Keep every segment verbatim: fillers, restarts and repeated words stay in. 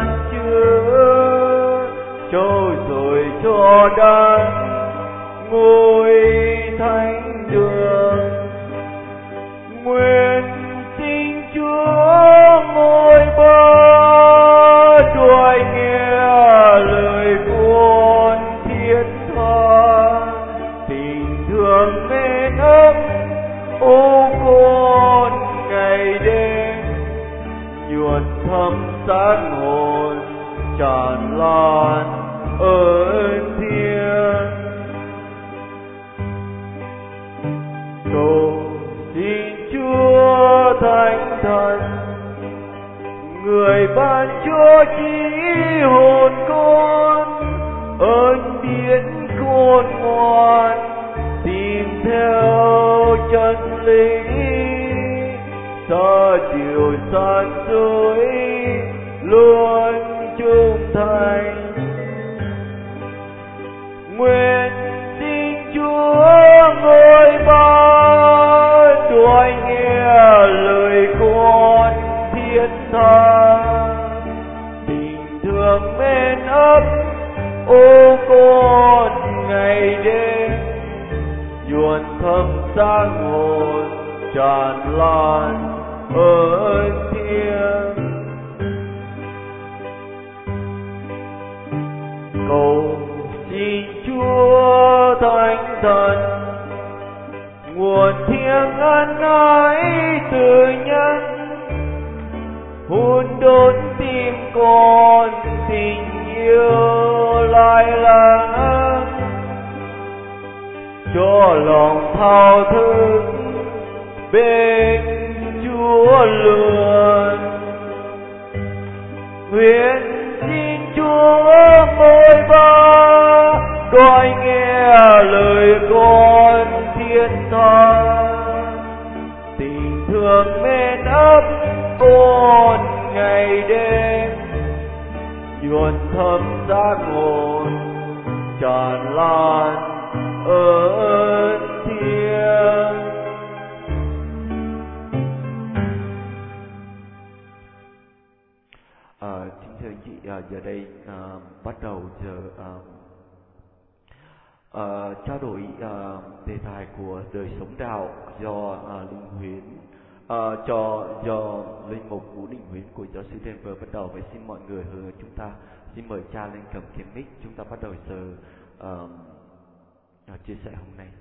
chứa trôi rồi cho đắng ngôi thánh đường. Nguyện xin Chúa ngôi ba đuổi nghe lời con thiết tha, tình thương mến ấm ô con ngày đêm, nhuộn thâm sáng hồn tràn lan ơn thiên. Cầu xin Chúa Thánh Thần, người ban cho trí hồn con, ơn biến khôn ngoan tìm theo chân lý, xa điều san dối luôn trung thành. Nguyện xin Chúa ngôi ba đuổi nghe lời con thiết tha, tình thương mến ấm ô con ngày đêm, nhuộn thâm sáng hồn tràn lan ơn thiên. Cầu xin Chúa Thánh Thần, nguồn thiêng ân ái từ nhân, hôn đốn tim con tình yêu lai láng, cho lòng thao thức bên Chúa luôn. Nguyện xin Chúa ngôi ba đói nghe lời con thiết tha, tình thương mến ấm con ngày đêm, nhuộn thâm giác hồn tràn lan ơn thiên. À, kính thưa anh chị, à, giờ đây à, bắt đầu giờ à, à, trao đổi à, đề tài của đời sống đạo do à, Linh Huyến à, cho do linh mục Vũ Đình Huyến của giáo sư Denver bắt đầu. Với xin mọi người hướng chúng ta xin mời cha lên cầm kiếm mic, chúng ta bắt đầu giờ à, à, chia sẻ hôm nay.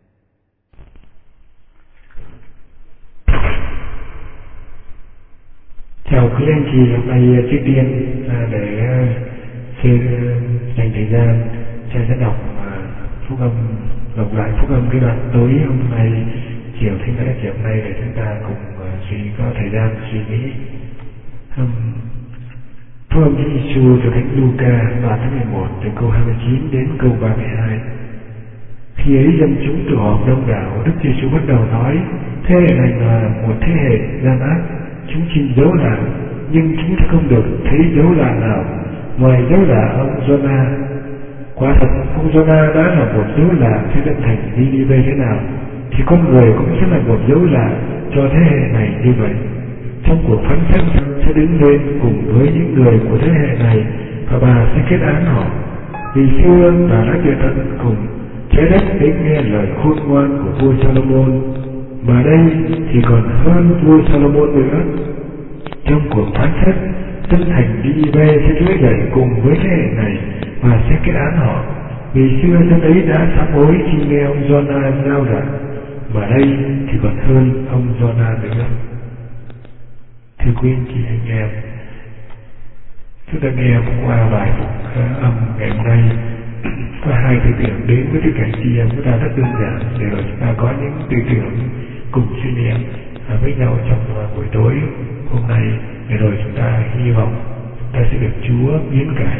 Chào quý anh chị, hôm nay trước tiên để xin dành thời gian cha sẽ đọc phúc âm, đọc lại phúc âm cái đoạn tối hôm nay, chiều thánh lễ chiều hôm nay để chúng ta cùng suy có thời gian suy nghĩ. Um, phúc âm Chúa Giêsu từ thánh Luca đoạn thứ mười một từ câu hai mươi chín đến câu ba mươi hai. Khi ấy dân chúng tụ họp đông đảo, Đức Giêsu bắt đầu nói: thế hệ này là một thế hệ gian ác, chúng xin dấu lạ nhưng chúng sẽ không được thấy dấu lạ nào ngoài dấu lạ ông Giô-na. Quả thật ông Giô-na đã là một dấu lạ cho dân thành Ni-ni-vê thế nào, thì con người cũng sẽ là một dấu lạ cho thế hệ này như vậy. Trong cuộc phán xét sẽ đứng lên cùng với những người của thế hệ này, và bà sẽ kết án họ. Vì xưa bà đã tuyệt tận cùng trái đất đến nghe lời khôn ngoan của vua Salomon, mà đây thì còn hơn vua Salomon nữa. Trong cuộc phán xét, dân thành Ni-ni-vê sẽ trỗi dậy cùng với thế hệ này và sẽ kết án họ. Vì xưa dân ấy đã sám hối khi nghe ông Giô-na rao giảng, mà đây thì còn hơn ông Giô-na nữa. Thưa quý anh chị anh em, chúng ta nghe qua bài âm ngày hôm nay có hai tư tưởng đến với tất cả chị em chúng ta rất đơn giản, để rồi chúng ta có những tư tưởng cùng suy niệm với nhau trong buổi tối hôm nay, để rồi chúng ta hy vọng ta sẽ được Chúa biến cải.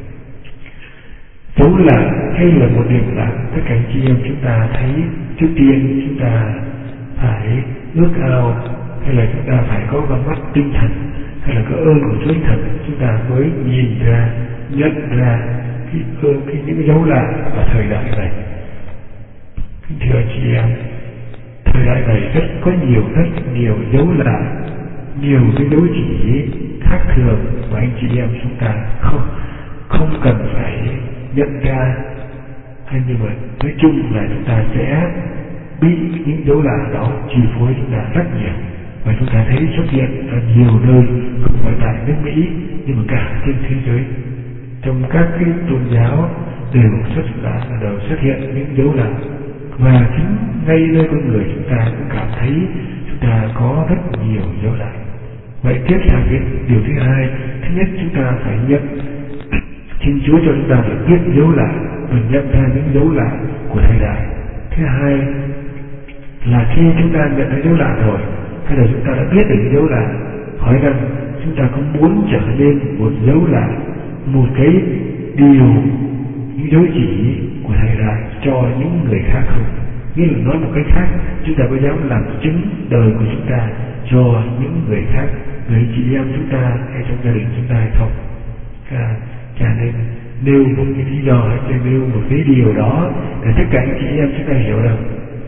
Dấu lạ hay là một điểm lạ, tất cả chị em chúng ta thấy trước tiên chúng ta phải ước ao, hay là chúng ta phải có con mắt tinh thần, hay là có ơn của Chúa Thần, chúng ta mới nhìn ra, nhận ra cái ơn, cái những dấu lạ ở thời đại này. Thưa chị em, thời đại này rất có nhiều rất nhiều dấu lạ, nhiều cái dấu chỉ khác thường mà anh chị em chúng ta không không cần phải nhận ra, hay như vậy nói chung là chúng ta sẽ bị những dấu lạ đó chi phối chúng ta rất nhiều, và chúng ta thấy xuất hiện ở nhiều nơi, không phải tại nước Mỹ nhưng mà cả trên thế giới. Trong các cái tôn giáo đều xuất là đều xuất hiện những dấu lạ, và chính ngay nơi con người chúng ta cũng cảm thấy chúng ta có rất nhiều dấu lạ. Vậy tiếp sang cái điều thứ hai, thứ nhất chúng ta phải nhận Thiên Chúa cho chúng ta phải biết dấu lạ, mình nhận ra những dấu lạ của thời đại. Thứ hai là khi chúng ta nhận thấy dấu lạ rồi, hay là chúng ta đã biết được những dấu lạ, hỏi rằng chúng ta có muốn trở nên một dấu lạ, một cái điều, những dấu chỉ của thời đại cho những người khác không? Nghĩa là nói một cách khác, chúng ta có dám làm chứng đời của chúng ta cho những người khác, người chị em chúng ta hay trong gia đình chúng ta hay không? À, cho nên nêu một cái lý do hay cho nêu một cái điều đó để tất cả anh chị em chúng ta hiểu rằng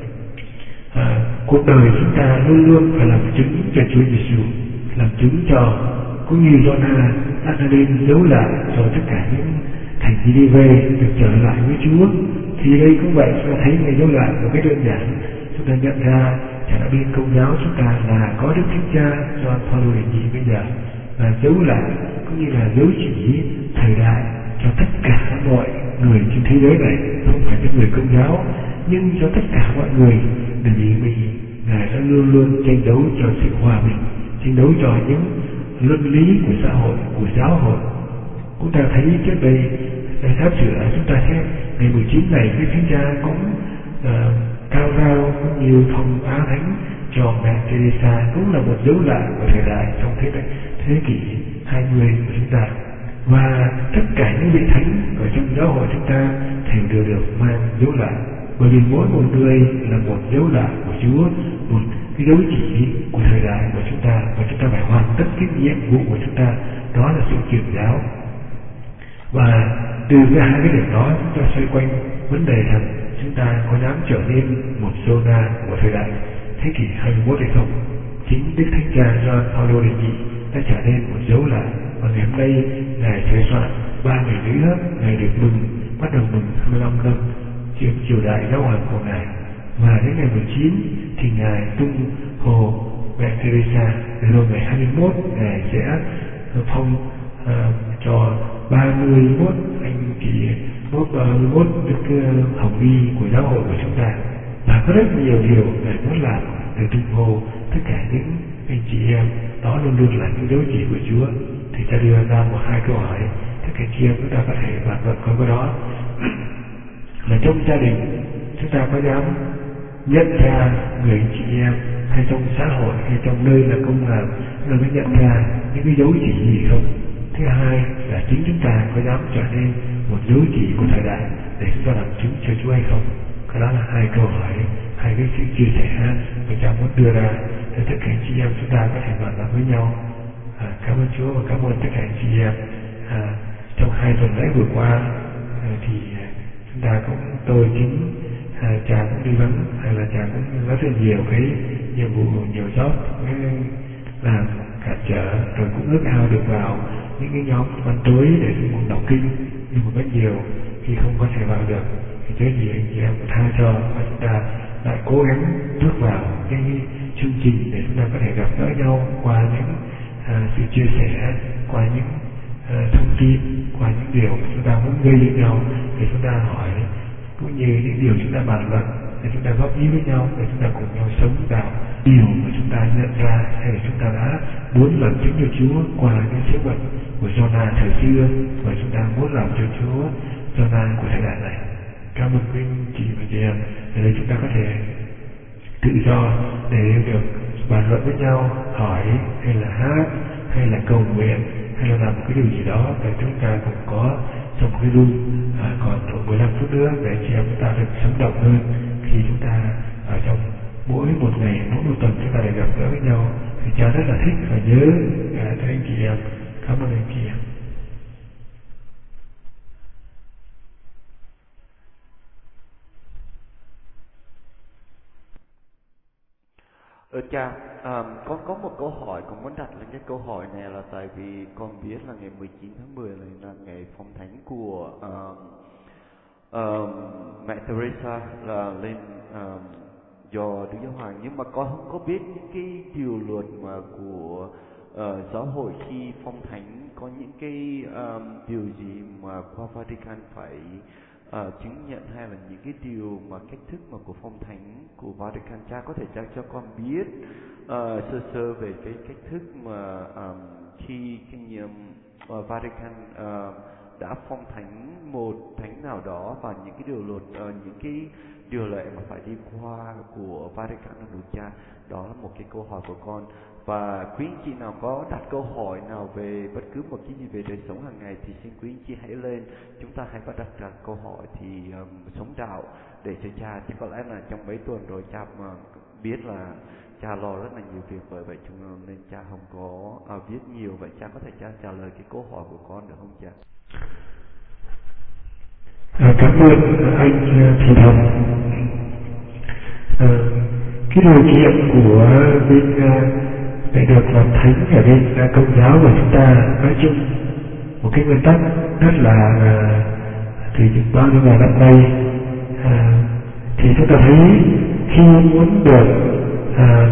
à, cuộc đời chúng ta luôn luôn phải làm chứng cho Chúa Giêsu, làm chứng cho, cũng như Giô-na đã nên dấu lạ cho tất cả những thành thị đi về được trở lại với Chúa. Thì đây cũng vậy, chúng ta thấy ngày dấu lạ một cái đơn giản, chúng ta nhận ra chẳng hạn bên Công giáo chúng ta là có Đức Thánh Cha Gioan Phaolô đệ nhị bây giờ là dấu lạ cũng như là dấu chỉ thời đại cho tất cả mọi người trên thế giới này, không phải những người Công giáo nhưng cho tất cả mọi người, bởi vì mình Ngài đã luôn luôn tranh đấu cho sự hòa bình, tranh đấu cho những luân lý của xã hội, của giáo hội. Chúng ta thấy trước đây sắp sửa chúng ta sẽ ngày mười chín này Đức Thánh Cha cũng uh, cao rao cũng nhiều thông Á Thánh cho mẹ Teresa, cũng là một dấu lạ của thời đại trong thế thế kỷ hai mươi của chúng ta. Và tất cả những vị thánh ở trong giáo hội chúng ta đều đều được mang dấu lạ, bởi vì mỗi một người là một dấu lạ của Chúa, một cái dấu chỉ của thời đại của chúng ta, và chúng ta phải hoàn tất cái nhiệm vụ của chúng ta, đó là sự truyền giáo. Và từ cái hai cái điểm đó chúng ta xoay quanh vấn đề rằng chúng ta có dám trở nên một Giô-na của thời đại thế kỷ hai mươi mốt hay không. Chính Đức Thánh Cha Gioan Phaolô đệ nhị đã trở nên một dấu lạ, và ngày hôm nay Ngài sửa soạn ba ngày nữa Ngài được mừng, bắt đầu mừng hai mươi lăm năm chiều triều đại giáo hoàng của Ngài, và đến ngày mười chín thì Ngài tung hồ mẹ Teresa, rồi ngày hai mươi mốt Ngài sẽ phong uh, cho ba mươi mốt anh chị mốt ba mươi mốt đức uh, hồng y của giáo hội của chúng ta. Và có rất nhiều điều Ngài muốn làm để tung hồ tất cả những anh chị em, đó luôn luôn là những dấu chỉ của Chúa. Thì ta đưa ra một hai câu hỏi, tất cả chị em chúng ta có thể bàn luận coi cái đó là trong gia đình chúng ta có dám nhận ra người chị em, hay trong xã hội, hay trong nơi là công làm,เราmới nhận ra những cái dấu chỉ gì không? Thứ hai là chính chúng ta có dám trở nên một dấu chỉ của thời đại để chúng ta làm chứng cho Chúa hay không? Cái đó là hai câu hỏi, hai cái sự chia sẻ mà cha muốn đưa ra để tất cả chị em chúng ta có thể bàn luận với nhau. À, cảm ơn Chúa và cảm ơn tất cả chị em. À, trong hai tuần lễ vừa qua à, thì chúng ta cũng tôi chính à, cha cũng đi vắng, hay là cha cũng rất là nhiều cái nhiệm vụ, nhiều job làm cản trở, rồi cũng ước ao được vào những cái nhóm ban tối để cùng đọc kinh, nhưng mà rất nhiều khi không có thể vào được thì cái gì anh chị em cũng tha cho, và chúng ta lại cố gắng bước vào cái chương trình để chúng ta có thể gặp gỡ nhau qua những à, sự chia sẻ, qua những à, thông tin, qua những điều chúng ta muốn gây với nhau, để chúng ta hỏi, cũng như những điều chúng ta bàn luận, để chúng ta góp ý với nhau, để chúng ta cùng nhau sống vào điều mà chúng ta nhận ra, hay là chúng ta đã muốn làm chứng cho Chúa qua những sứ mệnh của Giô-na thời xưa, và chúng ta muốn làm cho Chúa Giô-na của thời đại này. Cảm ơn quý chị và chị em, để chúng ta có thể tự do để được bàn luận với nhau, hỏi hay là hát, hay là cầu nguyện, hay là làm một cái điều gì đó để chúng ta cũng có trong cái room à, còn độ mười lăm phút nữa để chị em chúng ta được sống động hơn khi chúng ta ở trong mỗi một ngày, mỗi một tuần chúng ta để gặp gỡ với nhau. Thì cha rất là thích và nhớ à, các anh chị em. Cảm ơn anh chị em. Ơn cha. À, con có một câu hỏi, con muốn đặt lên cái câu hỏi này là tại vì con biết là ngày mười chín tháng mười này là ngày phong thánh của uh, uh, mẹ Teresa là lên uh, do Đức Giáo Hoàng, nhưng mà con không có biết những cái điều luật mà của uh, giáo hội khi phong thánh có những cái um, điều gì mà qua Vatican phải uh, chứng nhận, hay là những cái điều mà cách thức mà của phong thánh của Vatican. Cha có thể cha cho con biết uh, sơ sơ về cái cách thức mà um, khi kinh nghiệm uh, Vatican uh, đã phong thánh một thánh nào đó, và những cái điều luật, uh, những cái điều lệ mà phải đi qua của Vatican không được cha? Đó là một cái câu hỏi của con. Và quý anh chị nào có đặt câu hỏi nào về bất cứ một cái gì về đời sống hàng ngày thì xin quý anh chị hãy lên, chúng ta hãy bắt đặt ra câu hỏi thì um, sống đạo để cho cha. Chứ có lẽ là trong mấy tuần rồi cha mà biết là cha lo rất là nhiều việc, bởi vậy cho nên cha không có uh, viết nhiều. Vậy cha có thể cha trả lời cái câu hỏi của con được không cha? À, cảm ơn anh Thị Thần. À, cái điều kiện của bên để được làm thánh ở bên Công giáo của chúng ta nói chung một cái nguyên tắc rất là từ bao nhiêu ngàn năm nay, à, thì chúng ta thấy khi muốn được à,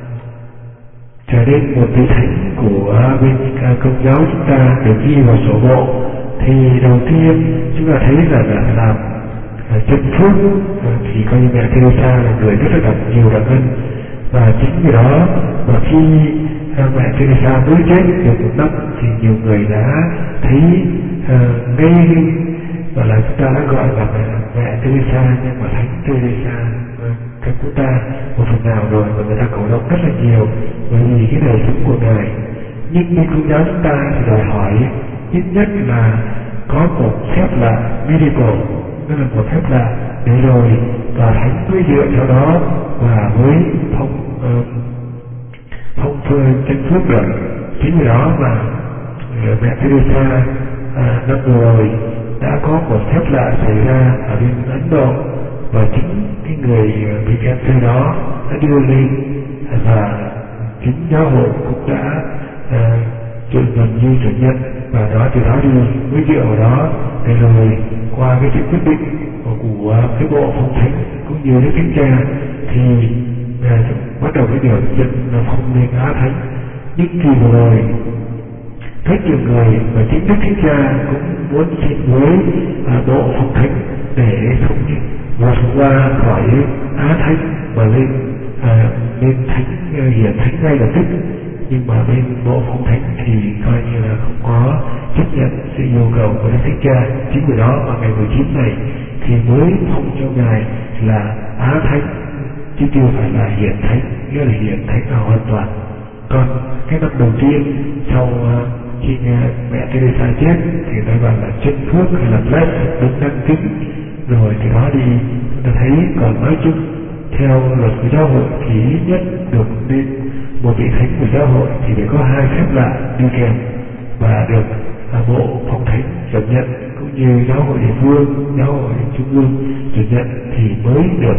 trở nên một vị thánh của bên Công giáo chúng ta được ghi vào sổ bộ, thì đầu tiên chúng ta thấy là là làm chân phước, thì coi như mẹ Teresa là người rất là đặc nhiều đặc ân. Và chính vì đó mà khi mẹ Teresa mới chết được một năm thì nhiều người đã thấy uh, ngay, gọi là chúng ta đã gọi là mẹ, mẹ Teresa, nhưng mà thánh Teresa các của ta một phần nào rồi, và người ta cổ động rất là nhiều bởi vì cái đời sống của ngài. Nhưng bên Công giáo chúng ta thì đòi hỏi ít nhất là có một phép lạ miracle, tức là một phép lạ để rồi tòa thánh mới dựa theo đó và với thông uh, thông phương chân phước được. Chính vì đó mà uh, mẹ Teresa uh, năm vừa rồi đã có một phép lạ xảy ra ở bên Ấn Độ, và chính cái người uh, bị cancer đó đã đưa lên, và chính giáo hội cũng đã uh, gần như chủ nhận, và đó từ đó đi mới dựa vào đó để rồi qua cái sự quyết định của, của cái bộ phong thánh cũng như Đức Thánh Cha thì à, bắt đầu cái điều dân là không nên á thánh. Nhưng kỳ vừa rồi rất nhiều người và chính Đức Thánh Cha cũng muốn xin với à, bộ phong thánh để không vượt qua khỏi á thánh mà lên à, lên thánh hiển thánh ngay lập tức. Nhưng mà bên bộ phong thánh thì coi như là không có chấp nhận sự yêu cầu của Đức Thánh Cha. Chính vì đó mà ngày mười chín này thì mới thông cho ngài là á thánh, chứ chưa phải là hiển thánh, nghĩa là hiển thánh là hoàn toàn. Còn cái năm đầu tiên sau uh, khi uh, mẹ Teresa chết thì ta gọi là chân phước hay là bless, đúng đăng kính. Rồi từ đó đi chúng ta thấy, còn nói chung theo luật của giáo hội thì ít nhất được nên một vị thánh của giáo hội thì phải có hai phép lạ đi kèm và được à, bộ phong thánh chấp nhận, cũng như giáo hội địa phương, giáo hội trung ương chấp nhận thì mới được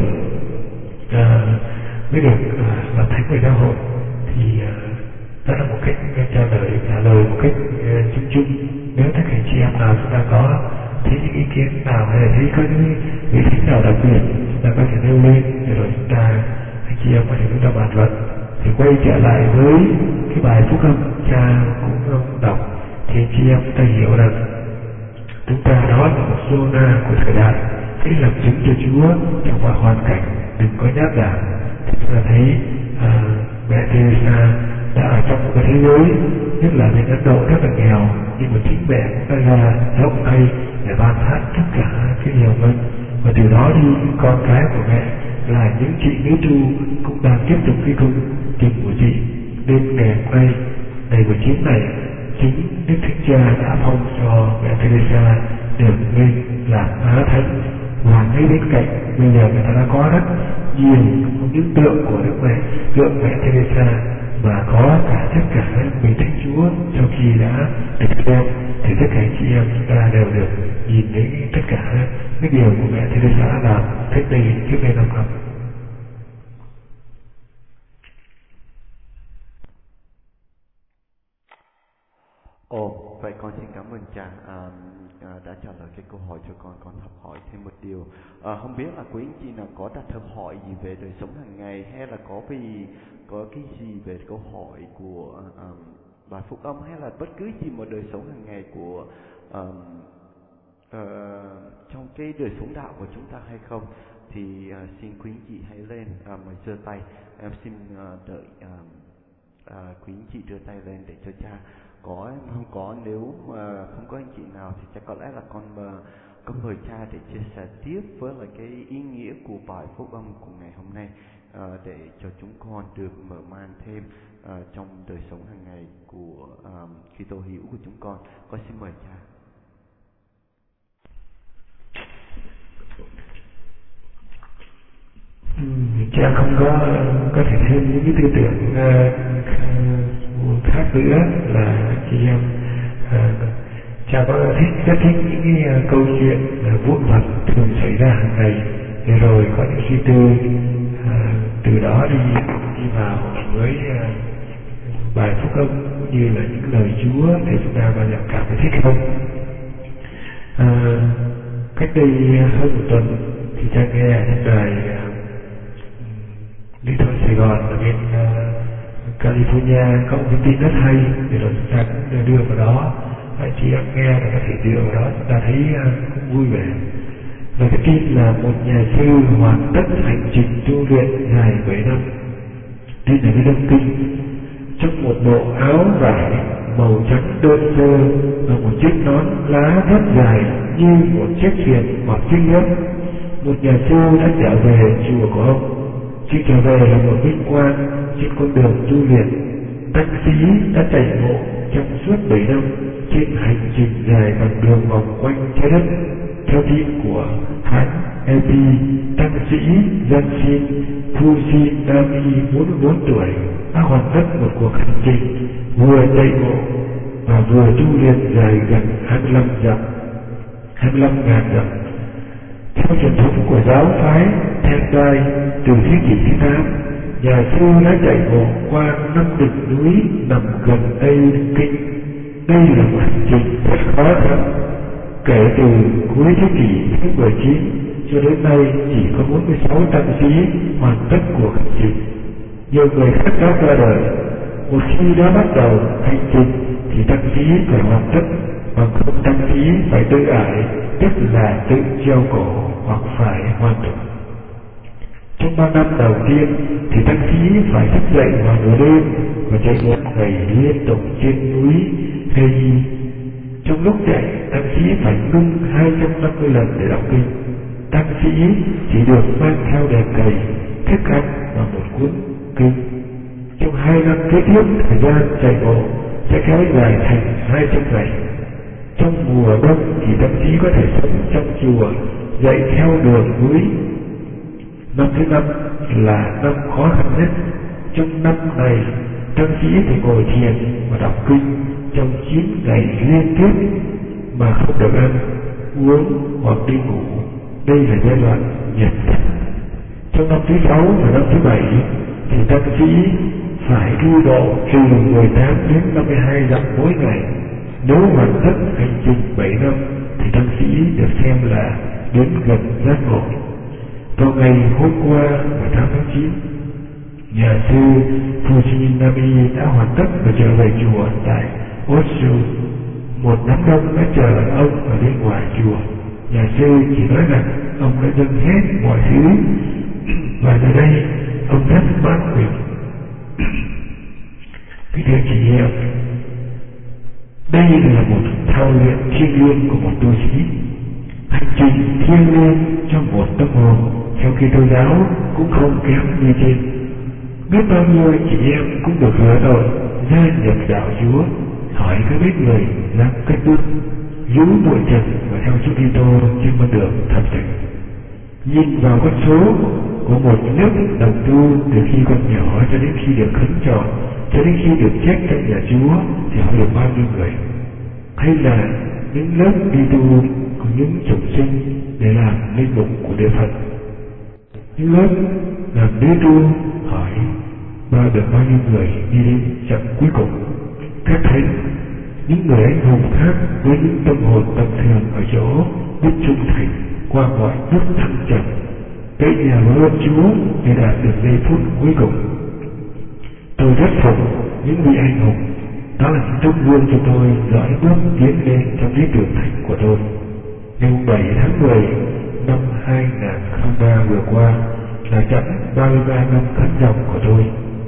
à, mới được à, làm thánh của giáo hội. Thì à, đó là một cách trả lời trả lời một cách uh, chung chung. Nếu tất cả chị em nào chúng ta có thấy những ý kiến nào hay là thấy có những vị thánh nào đặc biệt, chúng ta có thể nêu lên để rồi chúng ta anh chị em có thể chúng ta bàn luận. Thì quay trở lại với cái bài phúc âm cha cũng đọc, thì chị em chúng ta hiểu rằng chúng ta đó là một zona của thời đại, cái làm chứng cho Chúa trong mọi hoàn cảnh, đừng có nhát đảm. Thì chúng ta thấy à, mẹ Teresa đã ở trong một cái thế giới nhất là bên Ấn Độ rất là nghèo, nhưng mà chính mẹ cũng đã ra rộng tay để ban phát tất cả cái điều ơn, và từ đó đi con cái của mẹ là những chị nữ tu cũng đang tiếp tục cái công trình của chị. Nên ngày hôm nay ngày mười chín này, chính Đức Thánh Cha đã phong cho mẹ Teresa được lên làm á thánh, và ngay bên cạnh bây giờ người ta đã có rất nhiều những tượng của Đức Mẹ, tượng mẹ Teresa, và có cả tất cả vị Thánh Chúa sau khi đã được xem, thì tất cả chị em chúng ta đều được nhìn thấy tất cả cái điều của mẹ Teresa đã làm cách đây trước đây năm năm. Ồ, vậy con xin cảm ơn cha à, à, đã trả lời cái câu hỏi cho con. Con học hỏi thêm một điều. À, không biết là quý anh chị nào có đặt câu hỏi gì về đời sống hàng ngày, hay là có vì có cái gì về câu hỏi của à, bài phúc âm, hay là bất cứ gì một đời sống hàng ngày của à, à, trong cái đời sống đạo của chúng ta hay không, thì à, xin quý anh chị hãy lên à, mà giơ tay. Em xin à, đợi à, à, quý anh chị đưa tay lên để cho cha. Có không có, nếu mà không có anh chị nào thì chắc có lẽ là con mà con mời cha để chia sẻ tiếp với lại cái ý nghĩa của bài phúc âm của ngày hôm nay, à, để cho chúng con được mở mang thêm à, trong đời sống hàng ngày của à, Kitô hữu của chúng con. Con xin mời cha. Ừ, cha không có có thể thêm những cái tư tưởng uh, khác nữa là chị em uh, cha có thích rất thích những cái uh, câu chuyện uh, vụn vặt thường xảy ra hàng ngày, để rồi có những suy tư uh, từ đó đi đi vào với uh, bài phúc âm cũng như là những lời Chúa để chúng ta bao giờ cảm thấy thích không. Uh, cách đây hơn một tuần thì cha nghe ở trên đài uh, Lý Thôn Sài Gòn ở bên uh, California có một cái tin rất hay, để rồi chúng ta cũng đưa vào đó, và chị em nghe và có thể đưa vào đó, chúng ta thấy uh, cũng vui vẻ. Và cái tin là một nhà sư hoàn tất hành trình tu luyện dài bảy năm, tin là cái Đông Kinh, trong một bộ áo vải màu trắng đơn sơ và một chiếc nón lá rất dài như một chiếc thuyền hoặc chiếc nước. Một nhà sư đã trở về chùa của ông. Khi trở về là một vinh quang trên con đường tu luyện. Tăng sĩ đã chạy bộ trong suốt bảy năm trên hành trình dài bằng đường vòng quanh trái đất. Theo tin của hãng e pê, tăng sĩ Yasin Fujinami bốn mươi bốn tuổi đã hoàn tất một cuộc hành trình vừa chạy bộ và vừa tu luyện dài gần hai mươi lăm dặm, hai mươi lăm ngàn dặm. Theo truyền thống của giáo phái Tendai, từ thế kỷ thứ tám, nhà sư đã chạy bộ qua năm đỉnh núi nằm gần Tây Kinh. Đây là một hành trình rất khó khăn. Kể từ cuối thế kỷ thứ mười chín cho đến nay, chỉ có bốn mươi sáu tăng sĩ hoàn tất cuộc hành trình. Nhiều người khác đã ra đời. Một khi đã bắt đầu hành trình thì tăng sĩ phải hoàn tất, bằng không tăng sĩ phải tự ải, tức là tự treo cổ hoặc phải hoàn tất. Trong ba năm đầu tiên thì tăng sĩ phải thức dậy vào nửa đêm và chạy một ngày liên tục trên núi Heiji. Trong lúc chạy, tăng sĩ phải ngưng hai trăm năm mươi lần để đọc kinh. Tăng sĩ chỉ được mang theo đèn cầy, thức ăn và một cuốn kinh. Trong hai năm kế tiếp, thời gian chạy bộ sẽ kéo dài thành hai trăm ngày. Trong mùa đông thì tăng sĩ có thể sống trong chùa, dạy theo đường núi. Năm thứ năm là năm khó khăn nhất. Trong năm này, tăng sĩ phải ngồi thiền và đọc kinh trong chín ngày liên tiếp mà không được ăn, uống hoặc đi ngủ. Đây là giai đoạn nhiệt. Trong năm thứ sáu và năm thứ bảy thì tăng sĩ phải đi bộ từ mười tám đến năm mươi hai dặm mỗi ngày. Nếu hoàn tất hành trình bảy năm thì tăng sĩ được xem là đến gần giác ngộ. Vào ngày hôm qua mười tám tháng chín, nhà sư Fujinami đã hoàn tất và trở về chùa tại Oshu. Một đám đông đã chờ ông ở bên ngoài chùa. Nhà sư chỉ nói rằng ông đã dâng hết mọi thứ và giờ đây ông rất mãn nguyện. Kính thưa chị em, đây là một thao luyện thiêng liêng của một tu sĩ. Hành trình thiêng liêng trong một tâm hồn theo Kitô giáo cũng không kém như trên. Biết bao nhiêu chị em cũng được hứa tội gia nhập đạo Chúa, hỏi các biết người dám cất bước, giữ bụi trần và theo Chúa Kitô trên con đường thật sự. Nhìn vào con số của một nước đồng tu từ khi còn nhỏ cho đến khi được khấn tròn, cho đến khi được chết trong nhà Chúa thì họ được bao nhiêu người? Hay là những lớp đi tu của những chủng sinh để làm linh mục của Đức Phật? Những lớp làm đi tu hỏi bao được bao nhiêu người đi đến chặng cuối cùng? Các thánh những người anh hùng khác với những tâm hồn tầm thường ở chỗ biết trung thành qua mọi bước thăng trầm. Cái nhờ vào ơn Chúa để đạt được giây phút cuối cùng. Tôi rất phục những vị anh hùng, đó là những tấm gương cho tôi dõi bước tiến lên trong lý tưởng thành của tôi. Ngày bảy tháng mười năm hai nghìn không trăm lẻ ba vừa qua là chẵn ba mươi ba năm khấn dòng của tôi.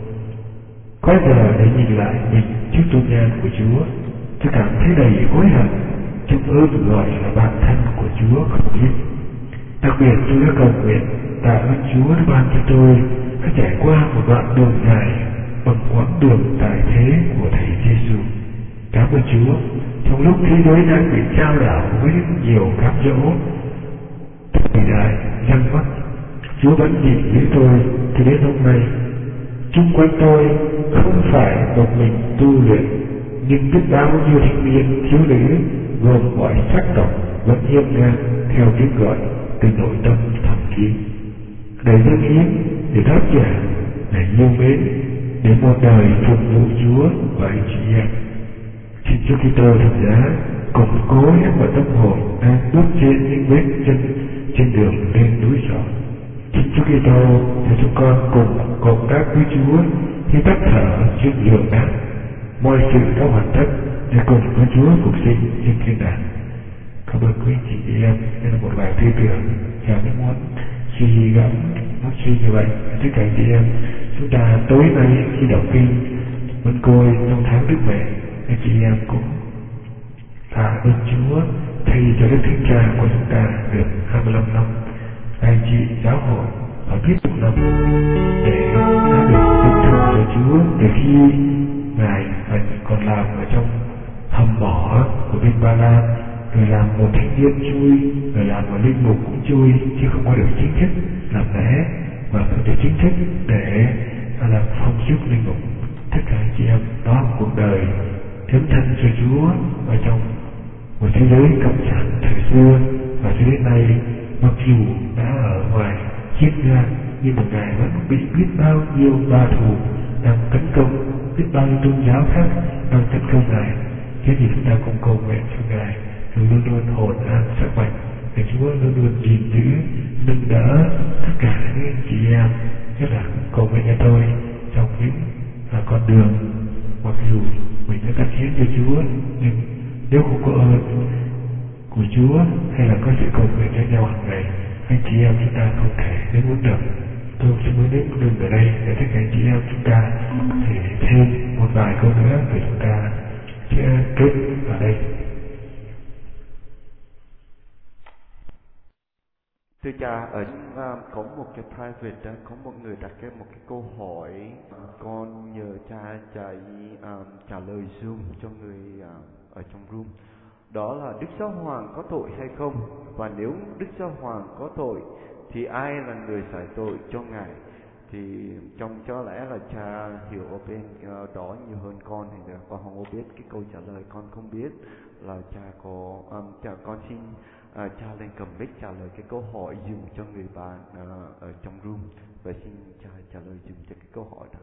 Có giờ để nhìn lại mình trước tôn nhan của Chúa, tôi cảm thấy đầy hối hận trong ơn gọi là bạn thân của Chúa không biết. Đặc biệt tôi đã cầu nguyện tạ ơn Chúa đã ban cho tôi đã trải qua một đoạn đường dài bằng quãng đường tại thế của Thầy Giêsu. Cảm ơn Chúa, trong lúc thế giới đang bị trao đảo với nhiều cám dỗ thời đại răng mắt, Chúa vẫn nhìn với tôi cho đến hôm nay. Chung quanh tôi không phải một mình tu luyện, nhưng biết bao nhiêu thanh niên thiếu nữ gồm mọi sắc tộc vẫn hiên ngang theo tiếng gọi từ nội tâm thầm kín, để dâng hiến, để đáp trả, để yêu mến, để một đời phục vụ Chúa và anh chị em. Xin Chúa Kitô thập giá củng cố hết mọi tâm hồn đang bước trên những vết chân trên đường lên núi Sọ. Xin Chúa Kitô cho chúng con cùng cộng tác với Chúa khi tắt thở trên giường nạn, mọi sự đã hoàn tất để cùng với Chúa phục sinh trên thiên đàng. Cảm ơn quý chị em. Đây là một bài tư tưởng và những muốn suy gẫm nó suy như vậy. Tất cả chị em, chúng ta tối nay khi đọc kinh Mân Côi trong tháng Đức Mẹ, anh chị em cũng tạ ơn Chúa thay cho Đức Thánh Cha của chúng ta được hai mươi lăm năm anh chị giáo hội và biết một năm để đã được phục thù cho Chúa từ khi Ngài còn làm ở trong hầm mỏ của bên Ba Lan, rồi làm một thanh niên chui, rồi làm một linh mục cũng chui, chứ không có được chính thức làm lễ mà phải được chính thức để làm phong chức linh mục. Tất cả anh chị em đó là cuộc đời dấn thân cho Chúa ở trong một thế giới cộng sản thời xưa, và cho đến nay mặc dù đã ở ngoài chiến ngang nhưng mà Ngài vẫn bị biết bao nhiêu ba thù đang tấn công, biết bao nhiêu tôn giáo khác đang tấn công Ngài. Thế thì chúng ta cùng cầu nguyện cho Ngài rồi luôn luôn hồn an sức mạnh, để Chúa luôn luôn gìn giữ nâng đỡ tất cả những anh chị em, nhất là cầu nguyện cho tôi trong những là con đường mặc dù mình đã cắt hiến cho Chúa, nhưng nếu không có ơn của Chúa hay là có sự cầu nguyện cho nhau hàng ngày, anh chị em chúng ta không thể đến bước được. Tôi xin muốn đến đường ở đây để tất cả anh chị em chúng ta thể thêm một vài câu nữa để chúng ta sẽ kết ở đây. Thưa cha, ở uh, có một cái private, uh, có một người đặt cái một cái câu hỏi, uh, con nhờ cha chạy uh, trả lời Zoom cho người uh, ở trong room. Đó là Đức Giáo Hoàng có tội hay không? Và nếu Đức Giáo Hoàng có tội thì ai là người giải tội cho Ngài? Thì trong cho lẽ là cha hiểu ở bên uh, đó nhiều hơn con, thì con không có biết cái câu trả lời, con không biết là cha có um, cha con xin uh, cha lên cầm mic trả lời cái câu hỏi dùm cho người bạn uh, ở trong room, và xin cha trả lời dùm cho cái câu hỏi đó.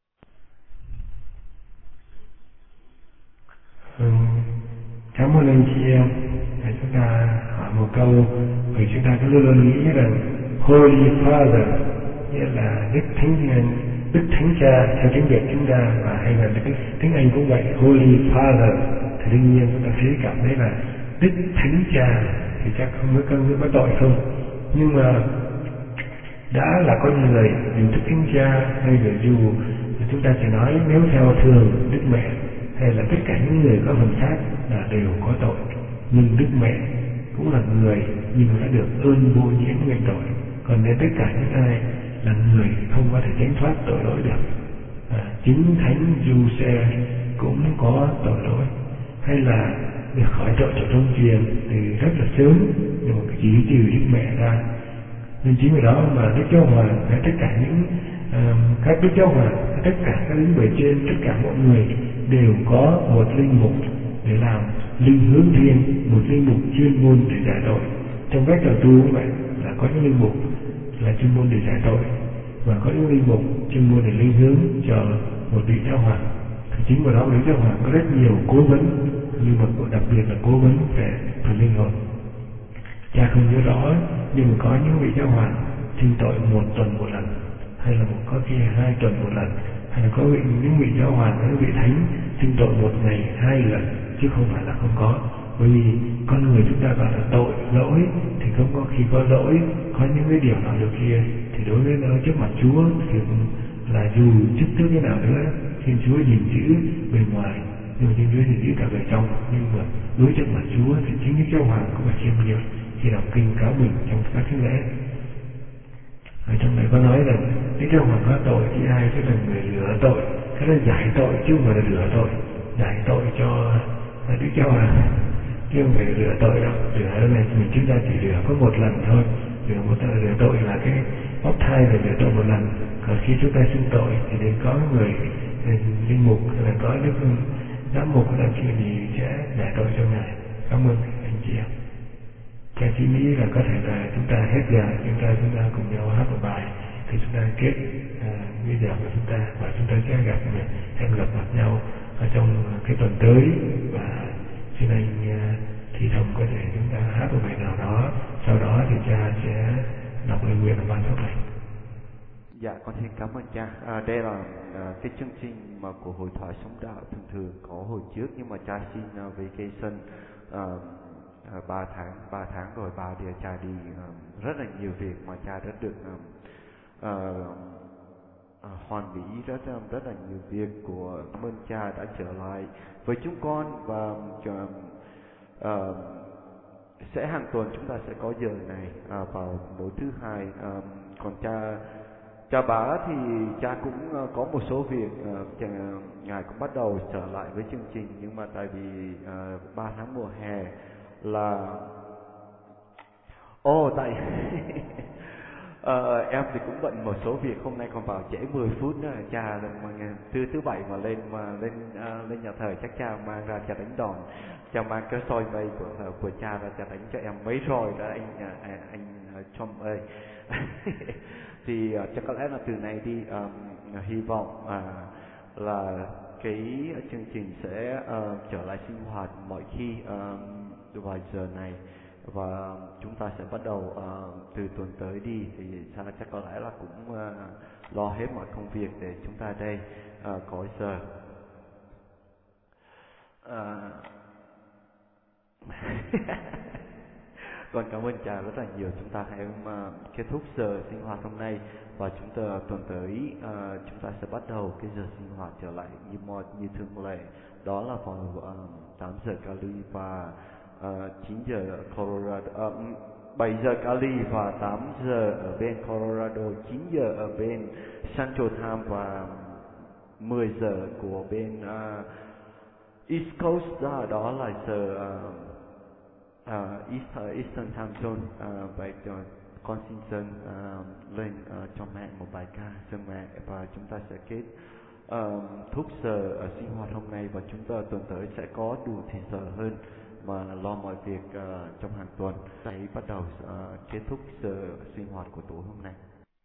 Ừ, cảm ơn anh chị em. Để chúng ta hỏi một câu, vì chúng ta cứ luôn luôn nghĩ rằng Holy Father nghĩa là Đức Thánh Đức Thánh Cha theo tiếng Việt chúng ta, và hay là Đức tiếng Anh cũng vậy, Holy Father, thì đương nhiên chúng ta thấy cảm thấy là Đức Thánh Cha thì chắc không mới cân mới tội không, nhưng mà đã là con người dù Đức Thánh Cha hay là dù chúng ta chỉ nói nếu theo thường Đức Mẹ hay là tất cả những người có phần xác là đều có tội, nhưng Đức Mẹ cũng là người nhưng đã được ơn vô nhiễm nguyên tội. Còn nếu tất cả những ai là người không có thể tránh thoát tội lỗi được, à, chính Thánh Giuse cũng có tội lỗi, hay là được khỏi tội cho trong truyền từ rất là sớm, nhưng mà chỉ trừ Đức Mẹ ra. Nên chính vì đó mà Đức Giáo Hoàng hay tất cả những uh, các Đức Giáo Hoàng, tất cả các linh bề trên, tất cả mọi người đều có một linh mục để làm linh hướng riêng, một linh mục chuyên môn để giải tội. Trong các đạo tu cũng vậy, là có những linh mục là chuyên môn để giải tội, và có những linh mục chuyên môn để linh hướng cho một vị Giáo Hoàng. Thì chính vào đó Đức Giáo Hoàng có rất nhiều cố vấn, nhưng mà đặc biệt là cố vấn về phần linh hồn. Cha không nhớ rõ, nhưng mà có những vị Giáo Hoàng xưng tội một tuần một lần, hay là một có khi hai tuần một lần, hay là có vị, những vị Giáo Hoàng, những vị thánh xưng tội một ngày hai lần, chứ không phải là không có. Bởi vì con người chúng ta gọi là tội, lỗi, thì không có khi có lỗi, có những cái điều nào được kia, thì đối với nó trước mặt Chúa thì là dù chức tước thế nào nữa, Thiên Chúa nhìn chữ bề ngoài, nhưng Thiên Chúa nhìn chữ cả bề trong. Nhưng mà đối trước mặt Chúa thì chính Đức Giáo Hoàng cũng phải khiêm nhường khi đọc kinh cáo mình trong các thánh lễ. Ở trong này có nói là Đức Giáo Hoàng có tội thì ai sẽ là người rửa tội, cái đó giải tội chứ không phải là rửa tội, giải tội cho Đức Giáo Hoàng, chứ không phải rửa tội đâu. Rửa này mình chúng ta chỉ rửa có một lần thôi, rửa một lần. Rửa tội là cái bóc thai là rửa tội một lần. Còn khi chúng ta xưng tội thì đến có người linh mục hay là có đức giám mục là chuyện gì sẽ giải tội cho ngài. Cảm ơn anh chị em. Cha chỉ nghĩ là có thể là chúng ta hết giờ, chúng ta chúng ta cùng nhau hát một bài thì chúng ta kết bây giờ của chúng ta, và chúng ta sẽ gặp hẹn gặp mặt nhau ở trong cái tuần tới. Và xin anh thì thông có thể chúng ta hát một bài nào đó, sau đó thì cha sẽ đọc lời nguyện và ban phước lành. Dạ, con xin cảm ơn cha. À, đây là à, cái chương trình mà của hội thoại sống đạo thường thường có hồi trước, nhưng mà cha xin à, vacation à, à, ba tháng ba tháng rồi ba đứa cha đi à, rất là nhiều việc mà cha rất được à, à, à, hoàn mỹ rất rất là nhiều việc của cảm ơn cha đã trở lại với chúng con. Và à, sẽ hàng tuần chúng ta sẽ có giờ này à, vào mỗi thứ hai. À, còn cha cha bá thì cha cũng uh, có một số việc uh, ngài cũng bắt đầu trở lại với chương trình, nhưng mà tại vì uh, ba tháng mùa hè là ô oh, tại uh, em thì cũng bận một số việc, hôm nay còn vào trễ mười phút nữa. Cha mà thứ thứ bảy mà lên mà lên uh, lên nhà thờ chắc cha mang ra cha đánh đòn, cha mang cái soi mây của uh, của cha ra cha đánh cho em mấy rồi đó anh uh, anh, anh uh, Trump ơi. Thì uh, chắc có lẽ là từ nay đi um, hy vọng uh, là cái chương trình sẽ uh, trở lại sinh hoạt mọi khi uh, vài giờ này, và chúng ta sẽ bắt đầu uh, từ tuần tới đi thì chắc có lẽ là cũng uh, lo hết mọi công việc để chúng ta đây uh, có giờ. Uh, Con cảm ơn cha rất là nhiều. Chúng ta hãy uh, kết thúc giờ sinh hoạt hôm nay, và chúng ta tuần tới uh, chúng ta sẽ bắt đầu cái giờ sinh hoạt trở lại như mọi như thường lệ, đó là vào uh, tám giờ Cali và uh, chín giờ Colorado, uh, bảy giờ Cali và tám giờ ở bên Colorado, chín giờ ở bên Central Time và mười giờ của bên uh, East Coast, đó, đó là giờ uh, Uh, East, uh, Eastern Time Zone. Uh, vậy uh, con xin dâng uh, lên uh, cho mẹ một bài ca dâng mẹ, và chúng ta sẽ kết uh, thúc giờ uh, sinh hoạt hôm nay, và chúng ta tuần tới sẽ có đủ thì giờ hơn mà lo mọi việc uh, trong hàng tuần. Hãy bắt đầu uh, kết thúc giờ sinh hoạt của tối hôm nay.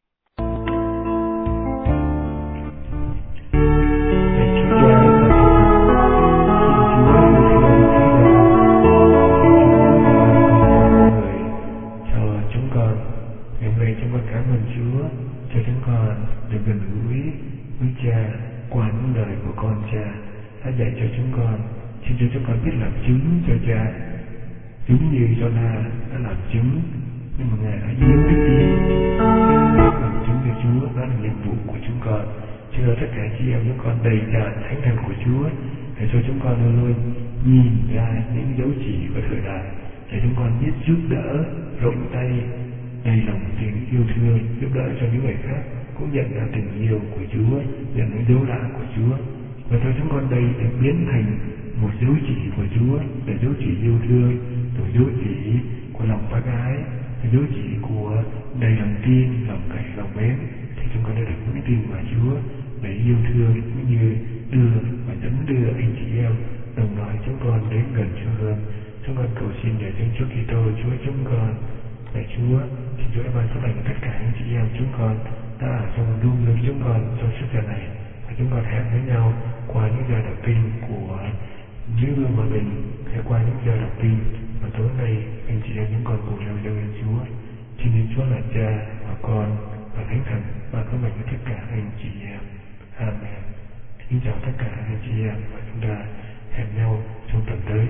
Gần gũi với cha qua những lời của con cha đã dạy cho chúng con. Xin cho chúng con biết làm chứng cho cha, giống như Jonah đã làm chứng, nhưng mà ngài đã giấu đức tin làm chứng cho Chúa. Đó là nhiệm vụ của chúng con. Cho tất cả chị em chúng con đầy tràn thánh thần của Chúa, để cho chúng con luôn luôn nhìn ra những dấu chỉ của thời đại, để chúng con biết giúp đỡ, rộng tay, đầy lòng tình yêu thương, giúp đỡ cho những người khác cũng nhận ra tình yêu của Chúa, nhận những dấu lạ của Chúa. Và cho chúng con đây để biến thành một dấu chỉ của Chúa, để dấu chỉ yêu thương, rồi dấu chỉ của lòng bác ái, dấu chỉ của đầy lòng tin, lòng cậy, lòng mến. Thì chúng con đã được vững tin vào Chúa để yêu thương cũng như đưa và dẫn đưa anh chị em đồng loại chúng con đến gần Chúa hơn. Chúng con cầu xin để Thánh Chúa Kitô Chúa chúng con, lạy Chúa, xin Chúa ban phước lành tất cả anh chị em chúng con đã ở trong đu nước chúng con trong sức giờ này, và chúng con hẹn với nhau qua những giờ đọc kinh của Nữ Vương Hòa Bình hay qua những giờ đọc kinh và tối nay anh chị em những con cùng nhau dâng lên Chúa. Xin Thiên Chúa là Cha và Con và Thánh Thần và có mệnh với tất cả anh chị em. Amen. Xin chào tất cả anh chị em và chúng ta hẹn nhau trong tuần tới.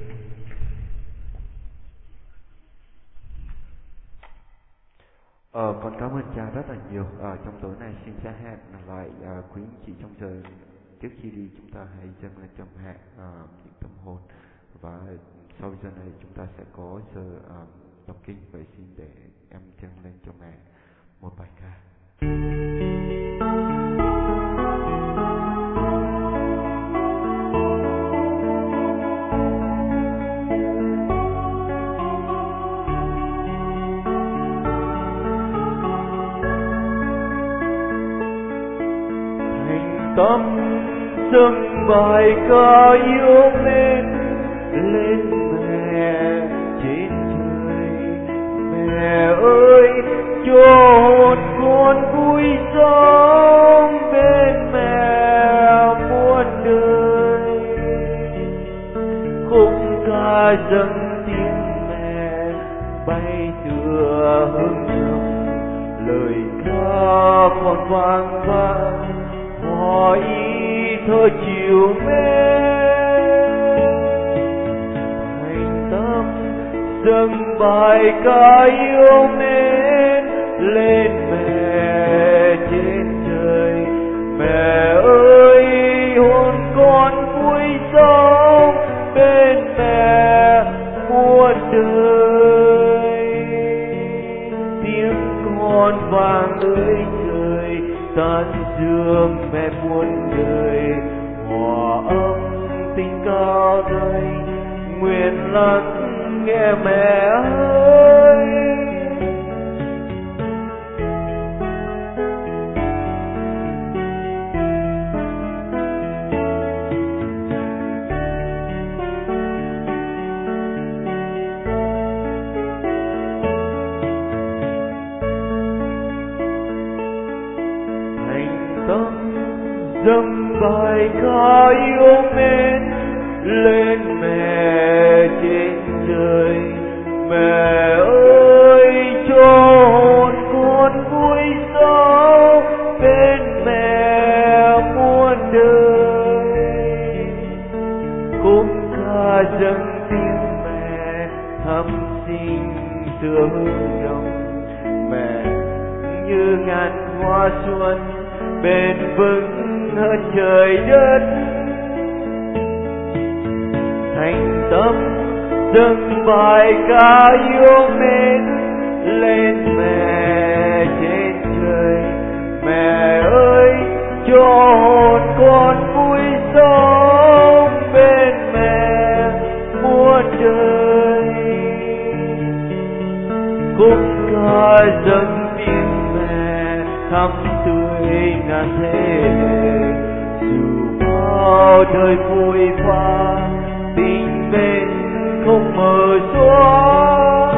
Ờ, con cảm ơn cha rất là nhiều. Ờ, trong tối nay xin cha hẹn lại uh, quý anh chị trong giờ trước khi đi, chúng ta hãy dâng lên trong hẹn uh, những tâm hồn, và sau giờ này chúng ta sẽ có giờ uh, đọc kinh. Vậy xin để em dâng lên cho mẹ một bài ca. Tâm dâng bài ca yêu mến lên mẹ trên trời. Mẹ ơi, cho hồn con vui sống bên mẹ muôn đời. Khúc ca dâng tiếng mẹ bay tựa hương thơm, lời ca còn vang vang hỏi ý thơ chiều mến. Thành tâm dâng bài ca yêu mến lên mẹ trên trời. Mẹ ơi, hồn con vui sống bên mẹ muôn đời. Tiếng con vang ơi trời, tan dương mẹ muôn đời. Hòa âm tình cao đây, nguyện lắng nghe mẹ ơi. Tâm dâng bài ca yêu mến lên mẹ trên trời. Mẹ ơi, cho hồn con vui sống bên mẹ muôn đời. Khúc ca dâng tiếng mẹ thăm sinh tựa hương đồng. Mẹ như ngàn hoa xuân bền vững hơn trời đất. Thành tâm dâng bài ca yêu mến lên mẹ trên trời. Mẹ ơi, cho hồn con vui sống bên mẹ muôn đời. Khúc ca dâng tiếng mẹ thắm tươi ngàn thế hệ. Dù bao đời vui pha, tình bên không mờ xóa.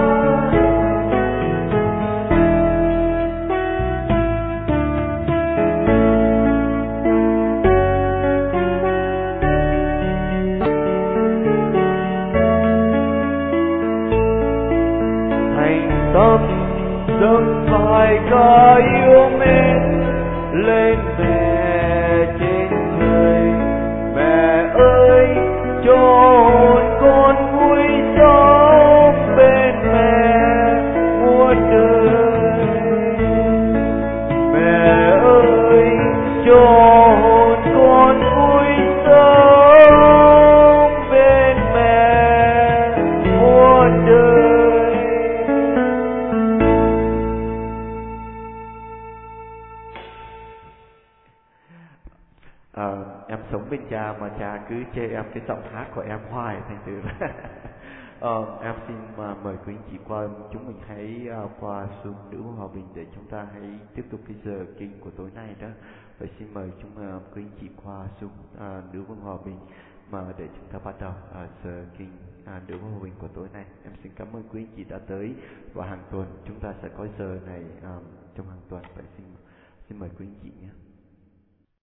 Thành tâm dâng bài ca yêu mến lên mẹ trên trời. Mẹ ơi, cho hồn con vui sống bên mẹ muôn đời. Mẹ ơi, cho hồn con vui sống bên mẹ muôn đời. À, em sống bên cha mà cha cứ chê em cái giọng hát của em hoài, thành thử là ờ, em xin mà mời quý anh chị qua, chúng mình hãy uh, qua xuống Nữ Vương Hòa Bình để chúng ta hãy tiếp tục cái giờ kinh của tối nay đó. Vậy xin mời chúng uh, quý anh chị qua xuống uh, Nữ Vương Hòa Bình mà để chúng ta bắt đầu uh, giờ kinh uh, Nữ Vương Hòa Bình của tối nay. Em xin cảm ơn quý anh chị đã tới, và hàng tuần chúng ta sẽ có giờ này um, trong hàng tuần. Vậy xin xin mời quý anh chị nhé.